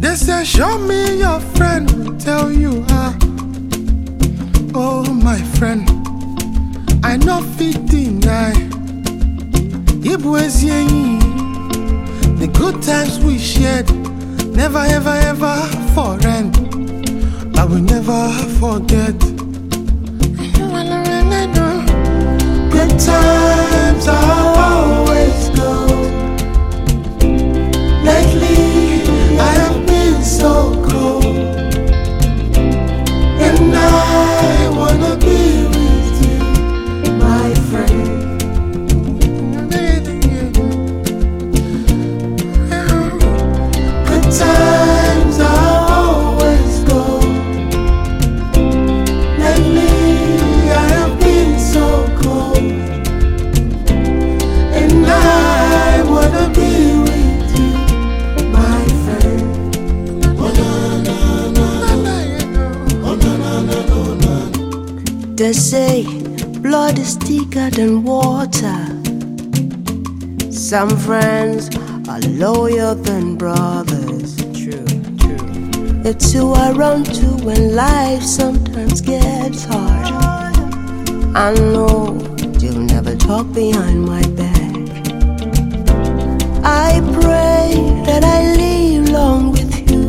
They say, show me your friend, will tell you how. Oh, my friend, I know fit deny. The good times we shared, never ever ever for end, but we never forget. Good times are always good. Lately I have been so cold, and I wanna be with you, my friend. Good times are always good. Lately I have been so cold, and I wanna be with you, my friend. Oh, na, na, na. Oh, na, na, na, no, na. They say blood is thicker than water. Some friends are loyal than brothers. True, true. It's who I run to when life sometimes gets hard. I know you'll never talk behind my back. I pray that I live long with you,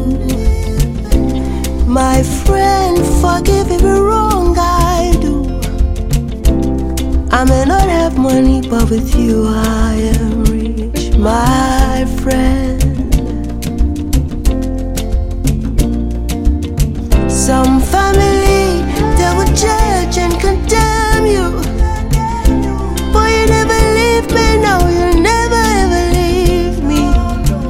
my friend. Forgive every wrong I do. I may not have money, but with you I am rich, my friend. Some family, they will judge and condemn you, but you never leave me, no, you never ever leave me.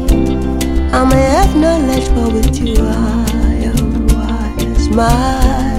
I may have knowledge, but with you I am wise, my